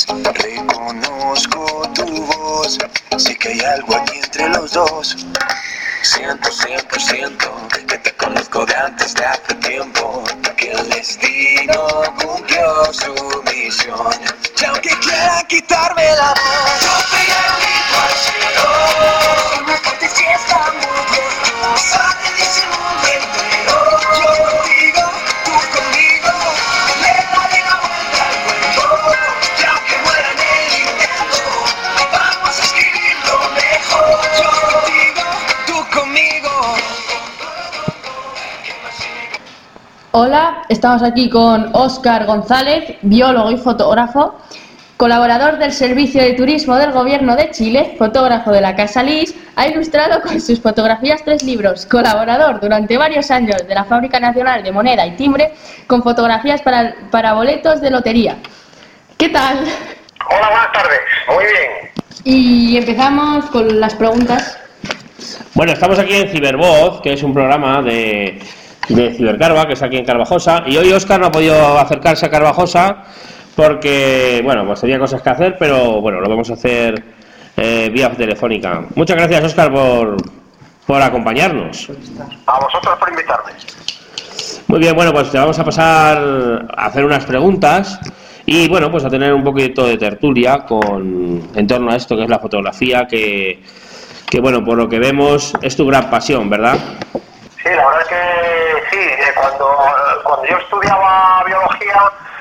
voz, reconozco tu voz, sé que hay algo aquí entre los dos. Siento que te conozco de antes de hace tiempo, que el destino cumplió su misión. Y aunque quieran quitarme la voz, yo primero grito al cielo. Y más fuerte si estamos los dos. Sale de ese mundo entero. Yo contigo, tú conmigo. Le daré la vuelta al cuento. Y aunque muera en el intento, vamos a escribirlo mejor. Yo contigo, tú conmigo. Hola, estamos aquí con Óscar González, biólogo y fotógrafo, colaborador del Servicio de Turismo del Gobierno de Chile, fotógrafo de la Casa Lis, ha ilustrado con sus fotografías 3 libros, colaborador durante varios años de la Fábrica Nacional de Moneda y Timbre, con fotografías para boletos de lotería. ¿Qué tal? Hola, buenas tardes, muy bien. Y empezamos con las preguntas. Bueno, estamos aquí en Cibervoz, que es un programa de Cibercarva, que es aquí en Carvajosa, y hoy Óscar no ha podido acercarse a Carvajosa porque, bueno, pues tenía cosas que hacer, pero bueno, lo vamos a hacer vía telefónica. Muchas gracias, Óscar, por acompañarnos. A vosotros por invitarme. Muy bien, bueno, pues te vamos a pasar a hacer unas preguntas y, bueno, pues a tener un poquito de tertulia en torno a esto que es la fotografía, que bueno, por lo que vemos es tu gran pasión, ¿verdad? Sí, la verdad es que sí, cuando yo estudiaba biología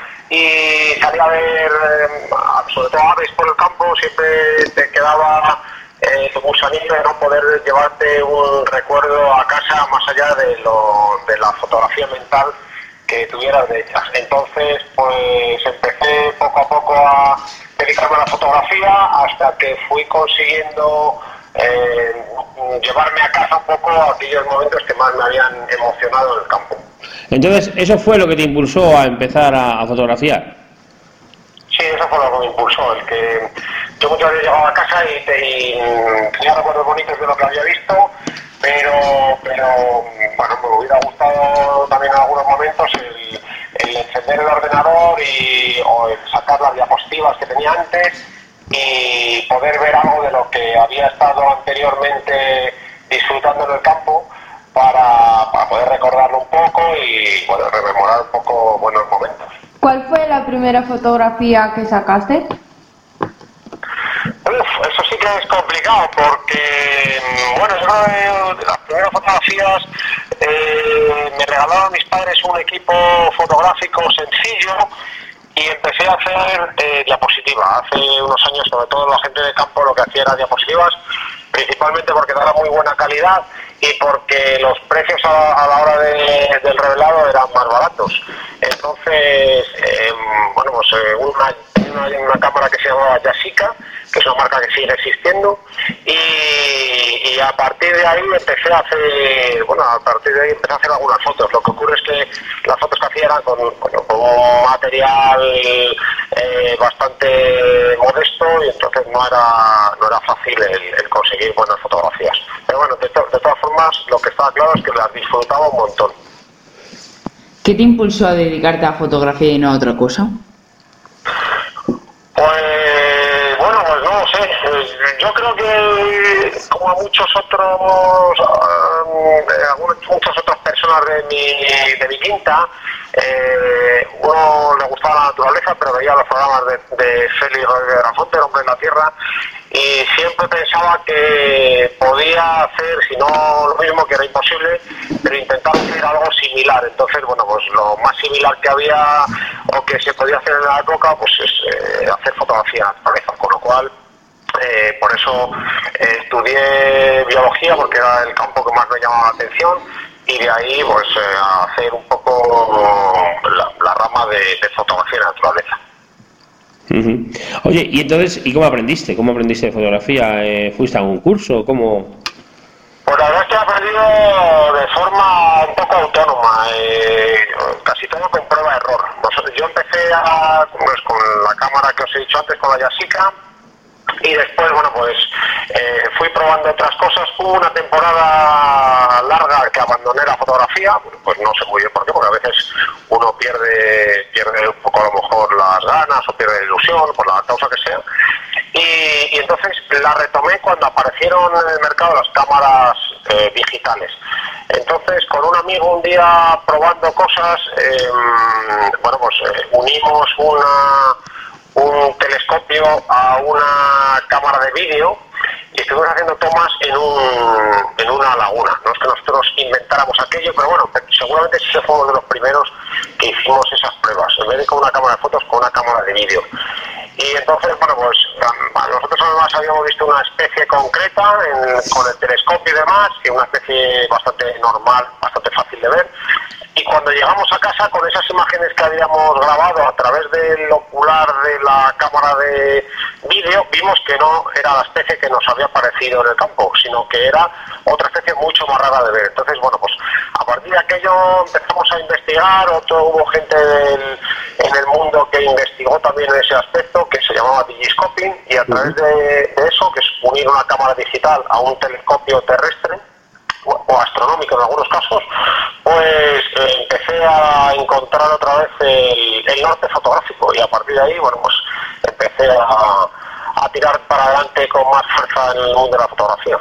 y salía a ver, sobre todo aves por el campo, siempre te quedaba el gusanillo de no poder llevarte un recuerdo a casa más allá de la fotografía mental que tuvieras de ellas. Entonces, pues empecé poco a poco a dedicarme a la fotografía hasta que fui consiguiendo llevarme a casa un poco aquellos momentos que más me habían emocionado en el campo. Entonces, ¿eso fue lo que te impulsó a empezar a fotografiar? Sí, eso fue lo que me impulsó, el que yo muchas veces llegaba a casa y tenía recuerdos bonitos de lo que había visto, pero bueno, me hubiera gustado también en algunos momentos el encender el ordenador o el sacar las diapositivas que tenía antes y poder ver algo de lo que había estado anteriormente disfrutando en el campo para poder recordarlo un poco y bueno, rememorar un poco buenos momentos. ¿Cuál fue la primera fotografía que sacaste? Eso sí que es complicado porque, bueno, yo de las primeras fotografías me regalaron mis padres un equipo fotográfico sencillo y empecé a hacer diapositivas. Hace unos años, sobre todo la gente de campo lo que hacía era diapositivas, principalmente porque daba muy buena calidad y porque los precios a la hora del revelado eran más baratos. Entonces, bueno, pues una cámara que se llamaba Yashica, que es una marca que sigue existiendo, y a partir de ahí empecé a hacer algunas fotos. Lo que ocurre es que las fotos que hacía eran con un material bastante modesto y entonces no era fácil el conseguir buenas fotografías. Pero bueno, de todas formas, lo que estaba claro es que las disfrutaba un montón. ¿Qué te impulsó a dedicarte a fotografía y no a otra cosa? Pues bueno, pues no lo sé. Yo creo que como a muchas otras personas de mi quinta, uno le gustaba la naturaleza, pero veía los programas de Félix Rafonte, El hombre en la tierra, y siempre pensaba que podía hacer, si no lo mismo, que era imposible, pero intentar hacer algo similar. Entonces, bueno, pues lo más similar que había o que se podía hacer en la época, pues es hacer fotografía de naturaleza, con lo cual por eso estudié biología, porque era el campo que más me llamaba la atención, y de ahí pues hacer un poco la rama de fotografía de naturaleza. Uh-huh. Oye, y entonces, ¿y cómo aprendiste? ¿Cómo aprendiste de fotografía? ¿Fuiste a un curso? ¿Cómo? Pues la verdad es que he aprendido de forma un poco autónoma, casi todo con prueba-error. Yo empecé con la cámara que os he dicho antes, con la Yashica, Y después, bueno, pues fui probando otras cosas. Hubo una temporada larga que abandoné la fotografía, pues no sé muy bien por qué, porque a veces uno pierde un poco a lo mejor las ganas o pierde la ilusión, por la causa que sea. Y entonces la retomé cuando aparecieron en el mercado las cámaras digitales. Entonces, con un amigo un día probando cosas, bueno, pues unimos un telescopio a una cámara de vídeo y estuvimos haciendo tomas en una laguna. No es que nosotros inventáramos aquello, pero bueno, seguramente sí fue uno de los primeros que hicimos esas pruebas, en vez de con una cámara de fotos, con una cámara de vídeo. Y entonces, bueno, pues nosotros además habíamos visto una especie concreta con el telescopio y demás, y una especie bastante normal, bastante fácil de ver. Y cuando llegamos a casa, con esas imágenes que habíamos grabado a través del ocular de la cámara de vídeo, vimos que no era la especie que nos había aparecido en el campo, sino que era otra especie mucho más rara de ver. Entonces, bueno, pues a partir de aquello empezamos a investigar, hubo gente en el mundo que investigó también en ese aspecto, que se llamaba digiscoping, y a través de eso, que es unir una cámara digital a un telescopio terrestre, o astronómico en algunos casos, pues empecé a encontrar otra vez el norte fotográfico, y a partir de ahí, bueno, pues empecé a tirar para adelante con más fuerza en el mundo de la fotografía.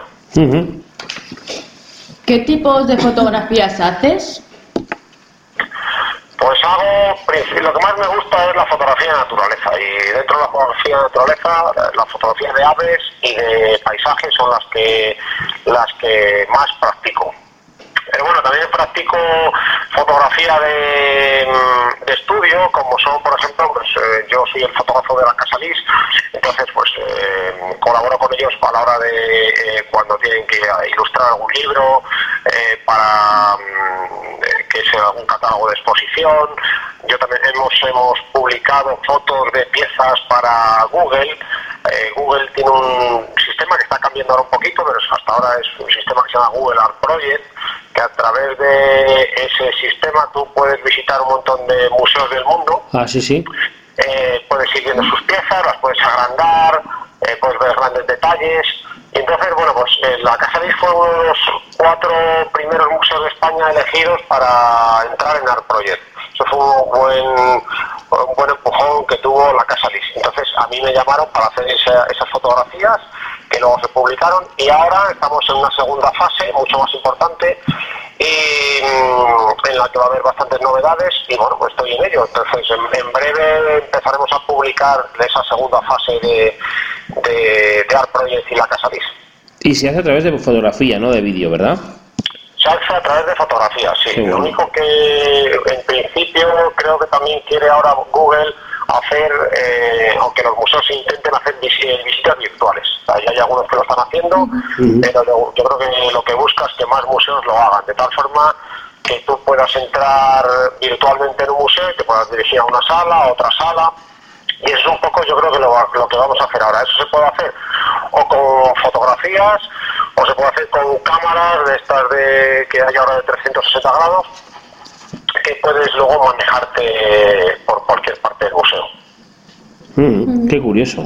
¿Qué tipos de fotografías haces? Pues lo que más me gusta es la fotografía de naturaleza, y dentro de la fotografía de naturaleza, la fotografía de aves y de paisajes son las que más practico. Pero bueno, también practico fotografía de estudio, como son, por ejemplo, pues yo soy el fotógrafo de la Casa Lis, entonces pues colaboro con ellos a la hora de cuando tienen que ilustrar algún libro, para que sea algún catálogo de exposición. Yo también hemos publicado fotos de piezas para Google. Google tiene un sistema que está cambiando ahora un poquito, pero hasta ahora es un sistema que se llama Google Art Project, que a través de ese sistema tú puedes visitar un montón de museos del mundo. Ah, sí, sí. Puedes ir viendo sus piezas, las puedes agrandar, puedes ver grandes detalles. Y entonces, bueno, pues la Casa Lis fue uno de los 4 primeros museos de España elegidos para entrar en Art Project. Eso fue un buen empujón que tuvo la Casa Lis. Entonces a mí me llamaron para hacer esas fotografías, que luego se publicaron, y ahora estamos en una segunda fase mucho más importante, y en la que va a haber bastantes novedades, y bueno, pues estoy en ello. Entonces en breve empezaremos a publicar esa segunda fase de Art Project y la Casa Lis. Y se hace a través de fotografía, no de vídeo, ¿verdad? Se hace a través de fotografía, sí. Bueno. Lo único que en principio creo que también quiere ahora Google hacer, aunque los museos intenten hacer visitas virtuales. O sea, ya hay algunos que lo están haciendo, pero yo creo que lo que busca es que más museos lo hagan, de tal forma que tú puedas entrar virtualmente en un museo y te puedas dirigir a una sala, a otra sala. Y eso es un poco, yo creo que lo que vamos a hacer ahora. Eso se puede hacer o con fotografías, o se puede hacer con cámaras de estas que hay ahora de 360 grados, que puedes luego manejarte por cualquier parte del museo. Qué curioso.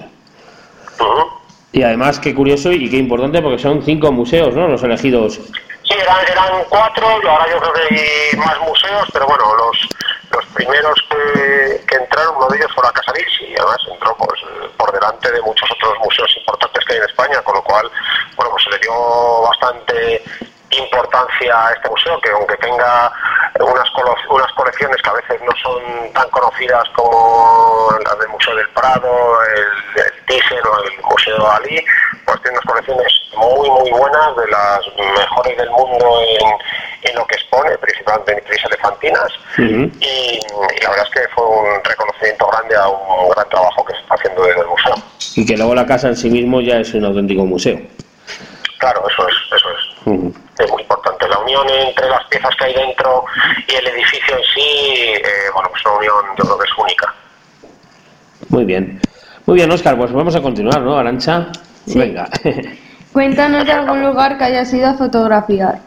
Y además, qué curioso y qué importante, porque son 5 museos, ¿no?, los elegidos. Sí, eran 4, y ahora yo creo que hay más museos, pero bueno, los primeros que entraron, uno de ellos fue la Casa Lis, y además entró pues por delante de muchos otros museos importantes que hay en España, con lo cual, bueno, pues se le dio bastante importancia a este museo, que aunque tenga unas colecciones que a veces no son tan conocidas como las del Museo del Prado, el Thyssen o el Museo Dalí, pues tiene unas colecciones muy muy buenas, de las mejores del mundo en lo que expone, principalmente en crisis elefantinas, y la verdad es que fue un reconocimiento grande a un gran trabajo que se está haciendo desde el museo. Y que luego la casa en sí mismo ya es un auténtico museo. Claro, eso es. Es muy importante. La unión entre las piezas que hay dentro y el edificio en sí, bueno, pues una unión yo creo que es única. Muy bien, Óscar, pues vamos a continuar, ¿no, Arantxa? Sí. Venga. Cuéntanos de algún lugar que hayas ido a fotografiar.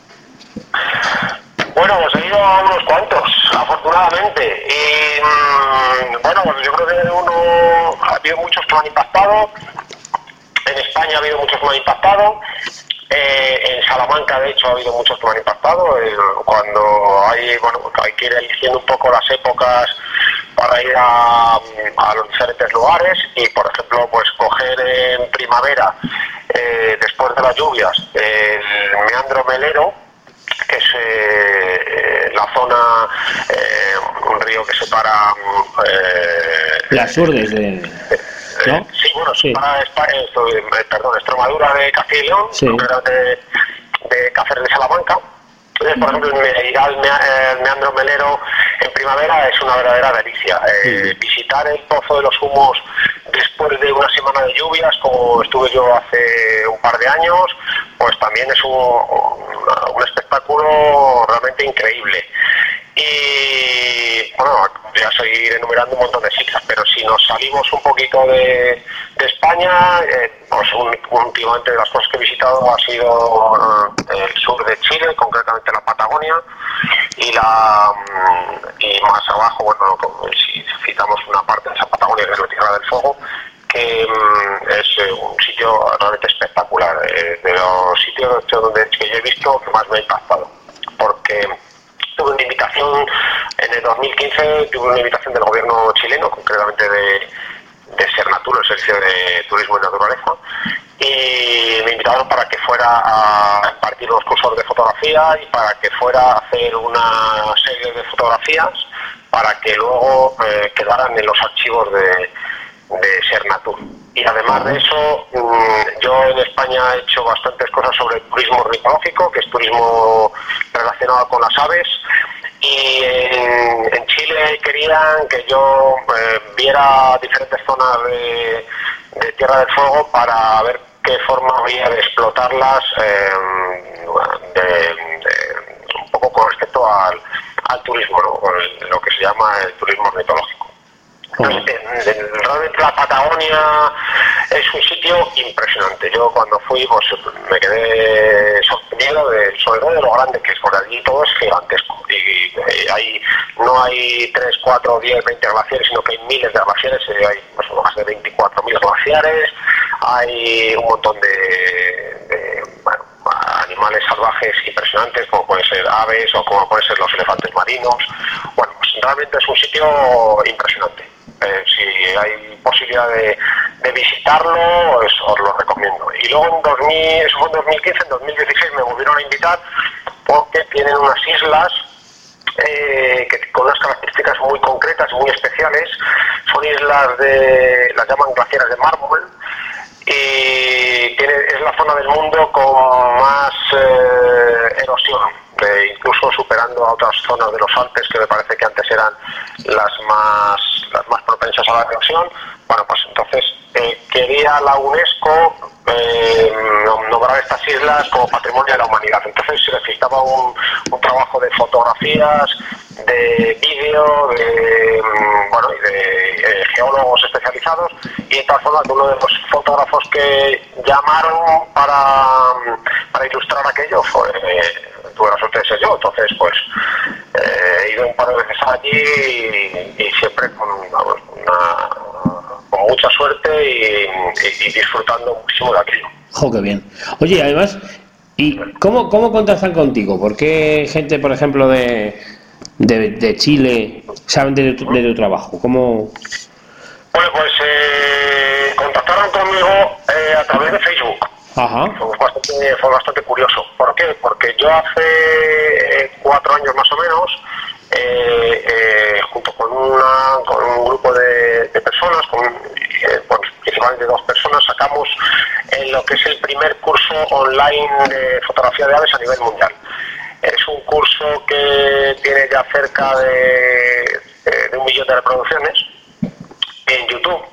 Bueno, pues he ido a unos cuantos, afortunadamente. Y bueno, pues yo creo que ha habido muchos que me han impactado. España ha habido muchos que me han impactado. En Salamanca, de hecho, ha habido muchos que me han impactado. Cuando hay que ir eligiendo un poco las épocas para ir a los diferentes lugares y, por ejemplo, pues coger en primavera, después de las lluvias, el meandro melero, que es la zona, un río que separa las Urdes de... ¿no? Sí, bueno, sí. Extremadura de Castilla y León, sí. de Cáceres de Salamanca. Entonces, por ejemplo, ir al meandro melero en primavera es una verdadera delicia. Visitar el Pozo de los Humos después de una semana de lluvias, como estuve yo hace un par de años, pues también es un espectáculo realmente increíble. Y bueno, voy a seguir enumerando un montón de sitios, pero si nos salimos un poquito de España, pues últimamente de las cosas que he visitado ha sido el sur de Chile, concretamente la Patagonia, y más abajo, bueno, si citamos una parte de esa Patagonia que es la Tierra del Fuego, que es un sitio realmente espectacular, de los sitios que yo he visto que más me ha impactado, porque tuve una invitación en el 2015, del gobierno chileno, concretamente de Sernatur, el Servicio de Turismo y Naturaleza, y me invitaron para que fuera a impartir unos cursos de fotografía y para que fuera a hacer una serie de fotografías para que luego quedaran en los archivos de Sernatur. Y además de eso, yo en España he hecho bastantes cosas sobre el turismo ornitológico, que es turismo relacionado con las aves, y en Chile querían que yo viera diferentes zonas de Tierra del Fuego para ver qué forma había de explotarlas, un poco con respecto al turismo, ¿no? Lo que se llama el turismo ornitológico. Realmente la Patagonia es un sitio impresionante. Yo cuando fui, pues me quedé sorprendido sobre todo de lo grande que es, porque allí todo es gigantesco y no hay 3, 4, 10, 20 glaciares, sino que hay miles de glaciares, hay pues, más de 24.000 glaciares, hay un montón de animales salvajes impresionantes, como pueden ser aves o como pueden ser los elefantes marinos. Bueno, pues realmente es un sitio impresionante. Si hay posibilidad de visitarlo, os lo recomiendo. Y luego eso fue en 2015, en 2016 me volvieron a invitar porque tienen unas islas con unas características muy concretas y muy especiales. Son islas las llaman glaciares de mármol, y es la zona del mundo con más erosión, incluso superando a otras zonas de los Alpes que me parece que antes eran las más propensas a la erosión. Bueno, pues entonces quería la UNESCO nombrar estas islas como patrimonio de la humanidad. Entonces se necesitaba un trabajo de fotografías, de vídeo, y de geólogos especializados, y en tal forma que uno de los fotógrafos que llamaron para ilustrar aquello tuve la suerte de ser yo. Entonces pues he ido un par de veces allí y siempre con mucha suerte y disfrutando muchísimo de aquello. ¡Jo, qué bien! Oye, además, ¿y cómo contactan contigo? ¿Por qué gente, por ejemplo, de Chile saben de tu trabajo? ¿Cómo? Bueno, pues contactaron conmigo a través de Facebook. Ajá. Fue bastante curioso. ¿Por qué? Porque yo hace 4 años más o menos, junto con un grupo de personas, principalmente 2 personas, sacamos lo que es el primer curso online de fotografía de aves a nivel mundial. Es un curso que tiene ya cerca de 1 millón de reproducciones en YouTube.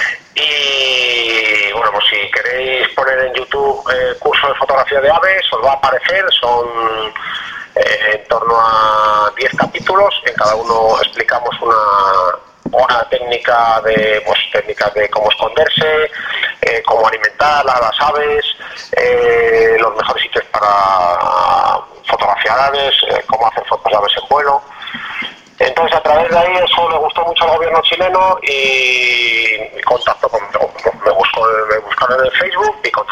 Y bueno, pues si queréis poner en YouTube curso de fotografía de aves, os va a aparecer. Son en torno a 10 capítulos. En cada uno explicamos una técnica de cómo esconderse, cómo alimentar a las aves, los mejores sitios para fotografiar aves, cómo hacer fotos de aves en vuelo. Entonces, a través de ahí, eso le gustó mucho al gobierno chileno y contacto conmigo. Me buscaron en Facebook y contacto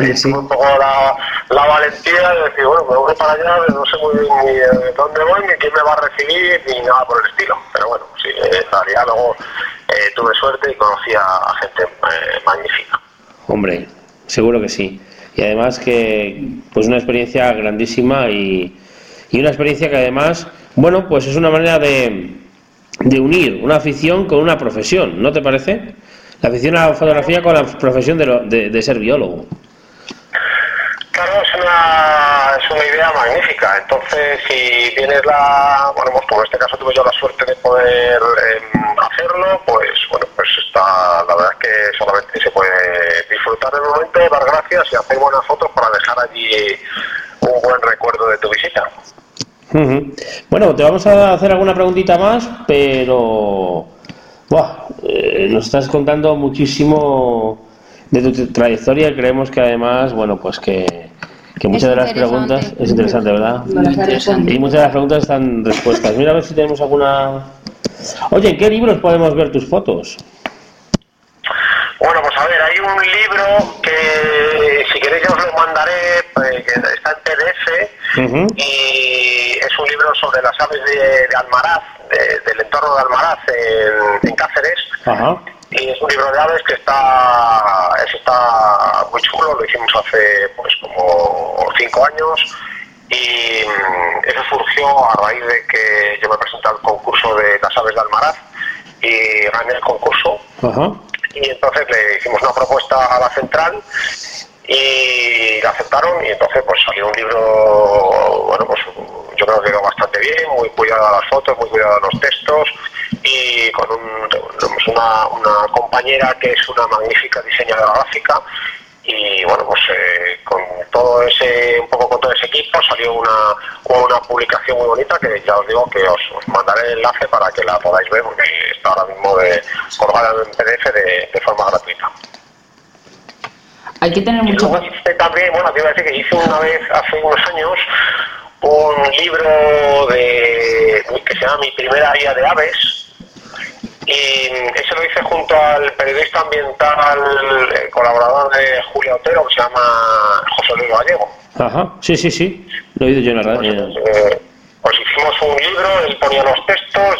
Sí. Tuve un poco la valentía de decir, bueno, me voy para allá, no sé muy bien ni dónde voy, ni quién me va a recibir, ni nada por el estilo. Pero bueno, sí, en realidad luego tuve suerte y conocí a gente magnífica. Hombre, seguro que sí. Y además que, pues una experiencia grandísima y una experiencia que además, bueno, pues es una manera de unir una afición con una profesión, ¿no te parece? La afición a la fotografía con la profesión de ser biólogo. Claro, es una idea magnífica. Entonces, si tienes bueno, pues en este caso tuve yo la suerte de poder hacerlo, pues bueno, pues está, la verdad es que solamente se puede disfrutar del momento, dar gracias y hacer buenas fotos para dejar allí un buen recuerdo de tu visita. Bueno, te vamos a hacer alguna preguntita más, pero nos estás contando muchísimo de tu trayectoria y creemos que además, bueno, pues que muchas de las preguntas es interesante, ¿verdad? Y muchas de las preguntas están respuestas. Mira a ver si tenemos alguna. Oye, ¿en qué libros podemos ver tus fotos? Bueno, pues a ver, hay un libro que si queréis yo os lo mandaré, que está en PDF, y es un libro sobre las aves de Almaraz, del entorno de Almaraz en Cáceres. Ajá. Y es un libro de aves que está muy chulo, lo hicimos hace pues como 5 años, y eso surgió a raíz de que yo me presenté al concurso de las aves de Almaraz y gané el concurso. Ajá. Y entonces le hicimos una propuesta a la central y la aceptaron, y entonces pues salió un libro, bueno, pues yo creo que quedó bastante bien, muy cuidado las fotos, muy cuidado los textos, y con una compañera que es una magnífica diseñadora gráfica, y bueno, pues con todo ese equipo salió una publicación muy bonita que ya os digo que os mandaré el enlace para que la podáis ver, porque está ahora mismo colgada en PDF de forma gratuita. Hay que tener mucho. También, bueno, te iba a decir que hice una vez hace unos años un libro que se llama Mi primera guía de aves, y ese lo hice junto al periodista ambiental, colaborador de Julia Otero, que se llama José Luis Gallego. Ajá, sí, lo he oído yo en la radio. Pues hicimos un libro, él ponía los textos,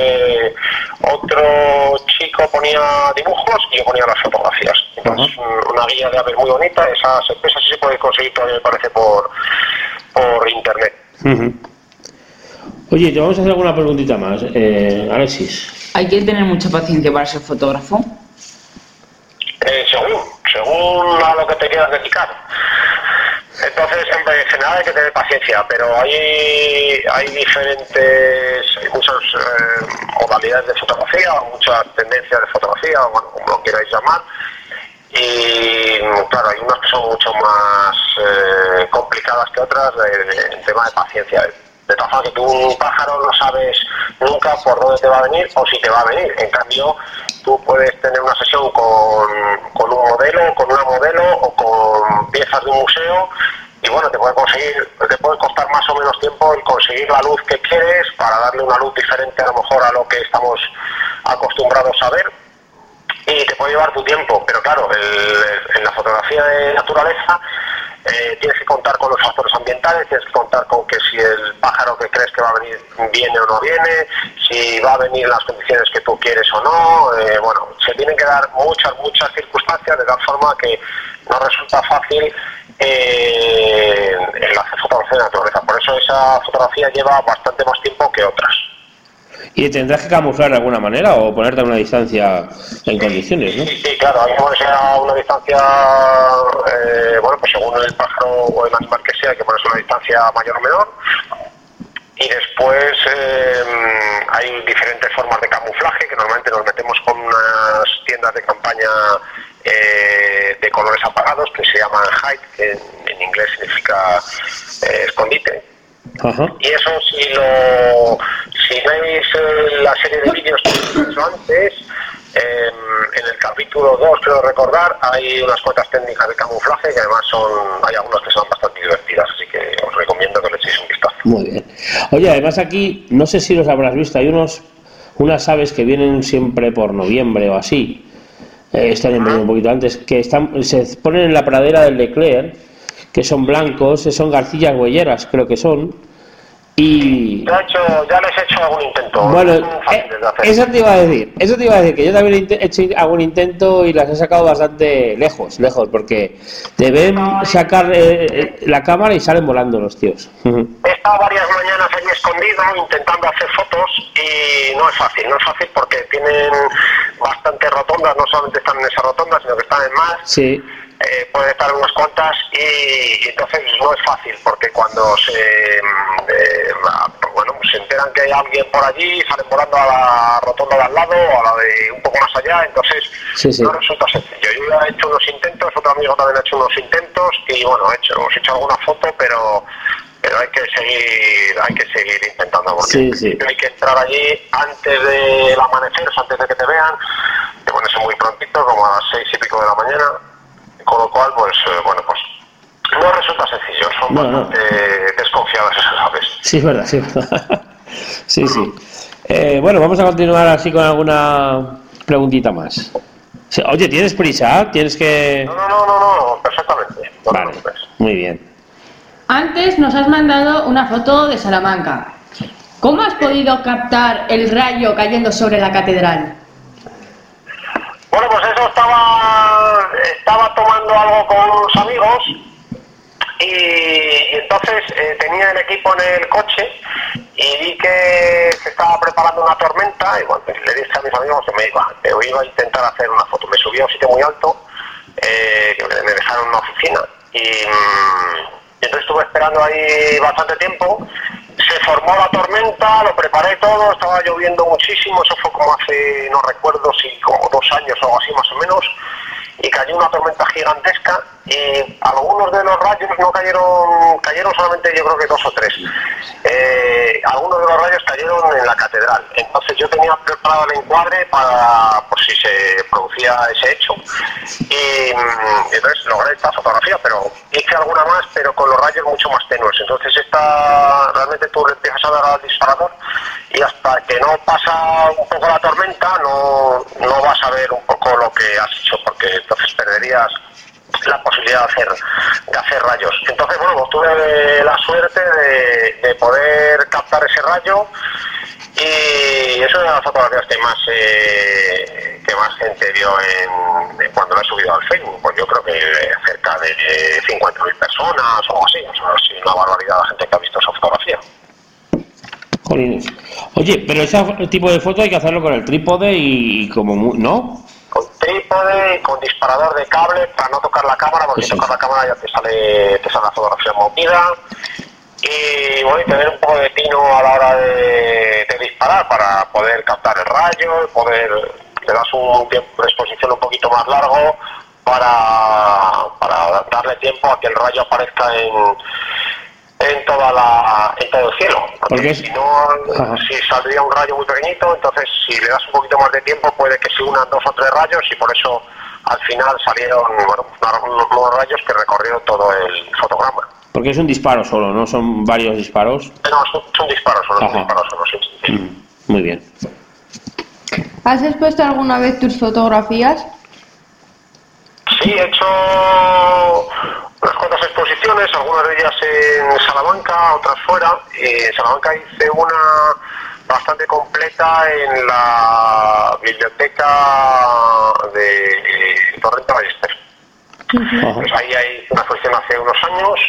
otro chico ponía dibujos y yo ponía las fotografías. Entonces, una guía de aves muy bonita, esa sí se puede conseguir todavía, me parece, por internet. Oye, te vamos a hacer alguna preguntita más, Alexis. ¿Hay que tener mucha paciencia para ser fotógrafo? Según a lo que te quieras dedicar. Entonces, en general hay que tener paciencia, pero hay muchas modalidades de fotografía, muchas tendencias de fotografía, bueno, como lo queráis llamar, y claro, hay unas que son mucho más complicadas que otras en tema de paciencia. De tal forma que tú un pájaro no sabes nunca por dónde te va a venir o si te va a venir. En cambio, tú puedes tener una sesión con un modelo, con una modelo o con piezas de un museo, y bueno, te puede costar más o menos tiempo el conseguir la luz que quieres para darle una luz diferente a lo mejor a lo que estamos acostumbrados a ver, y te puede llevar tu tiempo. Pero claro, en la fotografía de naturaleza tienes que contar con los factores ambientales, tienes que contar con que si el pájaro que crees que va a venir viene o no viene, si va a venir en las condiciones que tú quieres o no. Bueno, se tienen que dar muchas circunstancias, de tal forma que no resulta fácil el hacer fotografía de naturaleza. Por eso esa fotografía lleva bastante más tiempo que otras. ¿Y tendrás que camuflar de alguna manera o ponerte a una distancia en condiciones, no? Sí, claro, hay que ponerse a una distancia, bueno, pues según el pájaro o el animal que sea, hay que ponerse a una distancia mayor o menor. Y después hay diferentes formas de camuflaje, que normalmente nos metemos con unas tiendas de campaña de colores apagados, que se llaman hide, que en inglés significa escondite. Ajá. Y eso, si veis la serie de vídeos que he hecho antes, en el capítulo 2, creo recordar, hay unas cuantas técnicas de camuflaje que además hay algunas que son bastante divertidas, así que os recomiendo que le echéis un vistazo. Muy bien. Oye, además aquí, no sé si los habrás visto, hay unas aves que vienen siempre por noviembre o así, están en medio un poquito antes, que se ponen en la pradera del Leclerc, que son blancos, son garcillas huelleras, creo que son. Y ya les he hecho algún intento. bueno, eso te iba a decir, que yo también he hecho algún intento y las he sacado bastante lejos, porque deben sacar la cámara y salen volando los tíos. He estado varias mañanas allí escondido intentando hacer fotos y no es fácil porque tienen bastantes rotondas, no solamente están en esa rotonda, sino que están en más. Sí. Puede estar unas cuantas y entonces no es fácil porque cuando se enteran que hay alguien por allí, salen volando a la rotonda de al lado o a la de un poco más allá, entonces sí. No resulta sencillo. Yo ya he hecho unos intentos, otro amigo también ha hecho unos intentos y bueno, hemos hecho alguna foto, pero hay que seguir intentando porque sí. Hay que entrar allí antes del amanecer, antes de que te vean, te pones muy prontito, como a las 6 y pico de la mañana. Con lo cual, pues no resulta sencillo, son bastante desconfiadas esas aves. Sí, es verdad. Sí. Bueno, vamos a continuar así con alguna preguntita más. Oye, ¿tienes prisa? ¿Tienes que...? No, perfectamente. Vale, muy bien. Antes nos has mandado una foto de Salamanca. ¿Cómo has podido captar el rayo cayendo sobre la catedral? Bueno, pues eso estaba tomando algo con unos amigos y entonces tenía el equipo en el coche y vi que se estaba preparando una tormenta y bueno, le dije a mis amigos que me iba a intentar hacer una foto. Me subí a un sitio muy alto, que me dejaron en una oficina y entonces estuve esperando ahí bastante tiempo. Se formó la tormenta, lo preparé todo, estaba lloviendo muchísimo, eso fue como hace, no recuerdo si como 2 años o algo así más o menos, y cayó una tormenta gigantesca y algunos de los rayos no cayeron solamente yo creo que 2 o 3. Algunos de los rayos cayeron en la catedral, entonces yo tenía preparado el encuadre para por si se producía ese hecho y entonces logré esta fotografía, pero hice alguna más pero con los rayos mucho más tenues, entonces realmente tú le empiezas a dar al disparador y hasta que no pasa un poco la tormenta no vas a ver un poco lo que has hecho porque entonces perderías la posibilidad de hacer rayos. Entonces, bueno, pues tuve la suerte de poder captar ese rayo y eso es una de las fotografías que más gente vio cuando lo he subido al Facebook, pues yo creo que cerca de 50.000 personas o algo así, o sea, es una barbaridad la gente que ha visto esa fotografía. Jolines. Oye, pero ese tipo de foto hay que hacerlo con el trípode y como, ¿no? Con trípode y con disparador de cable para no tocar la cámara, porque si tocas la cámara ya te sale la fotografía movida. Y bueno, tener un poco de tino a la hora de disparar para poder captar el rayo, le das un tiempo de exposición un poquito más largo para darle tiempo a que el rayo aparezca en todo el cielo, porque si no, si saldría un rayo muy pequeñito, entonces si le das un poquito más de tiempo puede que se unan 2 o 3 rayos y por eso al final salieron unos rayos que recorrieron todo el fotograma. Porque es un disparo solo, ¿no? Son varios disparos. No, es un disparo solo, sí. Muy bien. ¿Has expuesto alguna vez tus fotografías? Sí, he hecho unas cuantas exposiciones, algunas de ellas en Salamanca, otras fuera. En Salamanca hice una bastante completa en la biblioteca de Torrente Ballester. Pues ahí hay una exposición hace unos años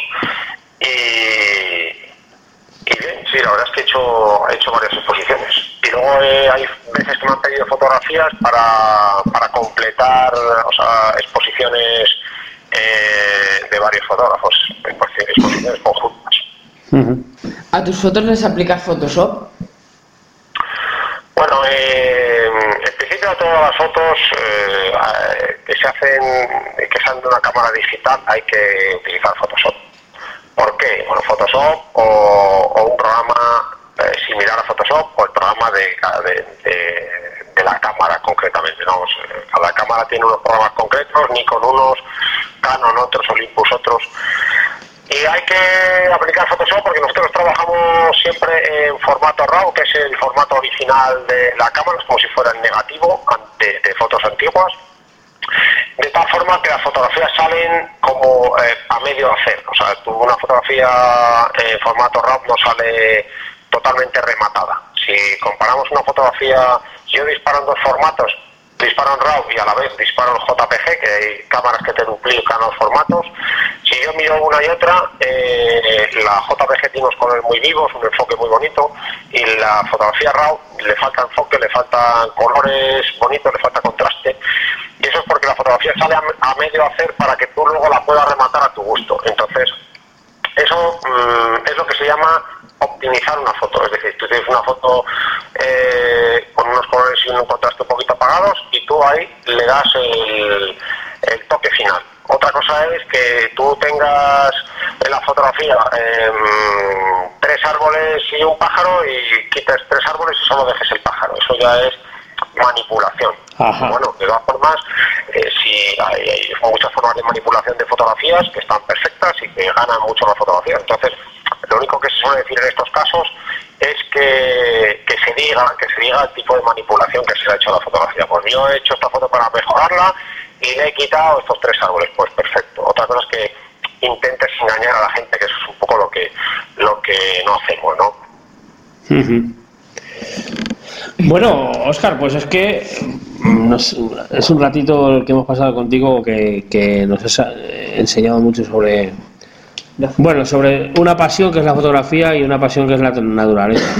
y bien, sí, la verdad es que he hecho varias exposiciones. Y luego hay veces que me han pedido fotografías para completar, o sea, exposiciones de varios fotógrafos, exposiciones conjuntas. ¿A tus fotos les aplicas Photoshop? Bueno, en principio a todas las fotos que se hacen de una cámara digital hay que utilizar Photoshop. ¿Por qué? Bueno, Photoshop o un programa similar a Photoshop o el programa de la cámara concretamente. Vamos, cada cámara tiene unos programas concretos, Nikon unos, Canon otros, Olympus otros. Y hay que aplicar Photoshop porque nosotros trabajamos siempre en formato RAW, que es el formato original de la cámara, es como si fuera el negativo de fotos antiguas. de tal forma que las fotografías salen como a medio hacer. O sea, una fotografía en formato RAW no sale totalmente rematada. Si comparamos una fotografía, yo disparo en dos formatos, disparo en RAW y a la vez disparo en JPG, que hay cámaras que te duplican los formatos. Si yo miro una y otra, la JPG tiene unos colores muy vivos, un enfoque muy bonito, y la fotografía RAW le falta enfoque, le faltan colores bonitos, le falta contraste, y eso es porque la fotografía sale a medio hacer para que tú luego la puedas rematar a tu gusto. Entonces, eso es lo que se llama optimizar una foto, es decir, tú tienes una foto con unos colores y un contraste un poquito apagados y tú ahí le das el toque final. Otra cosa es que tú tengas en la fotografía 3 árboles y un pájaro y quites 3 árboles y solo dejes el pájaro. Eso ya es manipulación. Ajá. Bueno, de todas formas, sí, hay muchas formas de manipulación de fotografías que están perfectas y que ganan mucho las fotografías. Entonces, lo único que se suele decir en estos casos es que se diga el tipo de manipulación que se le ha hecho a la fotografía. Pues yo he hecho esta foto para mejorarla y le he quitado estos 3 árboles. Pues perfecto. Otra cosa es que intentes engañar a la gente, que eso es un poco lo que no hacemos, ¿no? Uh-huh. Bueno, Óscar, pues es que es un ratito el que hemos pasado contigo que nos has enseñado mucho sobre una pasión que es la fotografía y una pasión que es la naturaleza.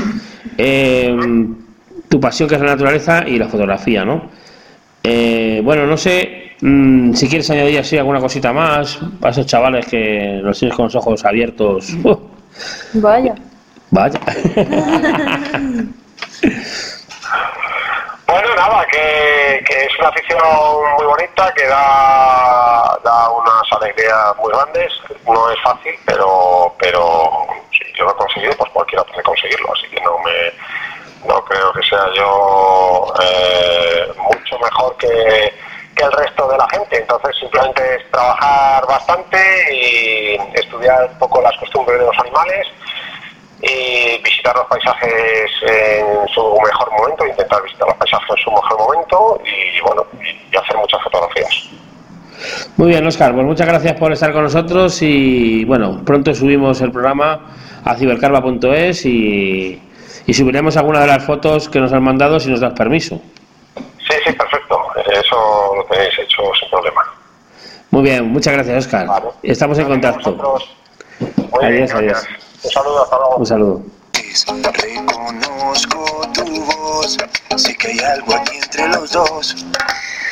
Tu pasión que es la naturaleza y la fotografía, ¿no? Bueno, no sé si quieres añadir así alguna cosita más a esos chavales que los tienes con los ojos abiertos. Vaya. Bueno, nada, que es una afición muy bonita, que da unas alegrías muy grandes. No es fácil, pero si yo lo he conseguido, pues cualquiera puede conseguirlo. Así que no creo que sea yo mucho mejor que el resto de la gente. Entonces simplemente es trabajar bastante y estudiar un poco las costumbres de los animales y visitar los paisajes en su mejor momento, intentar visitar los paisajes en su mejor momento y bueno, y hacer muchas fotografías. Muy bien, Óscar, pues muchas gracias por estar con nosotros y bueno, pronto subimos el programa a cibercarva.es y subiremos alguna de las fotos que nos han mandado si nos das permiso. Sí, perfecto, eso lo tenéis hecho sin problema. Muy bien, muchas gracias, Óscar. Vale. Estamos en contacto. Adiós. Un saludo, hasta luego. Un saludo. Reconozco tu voz, sé que hay algo aquí entre los dos.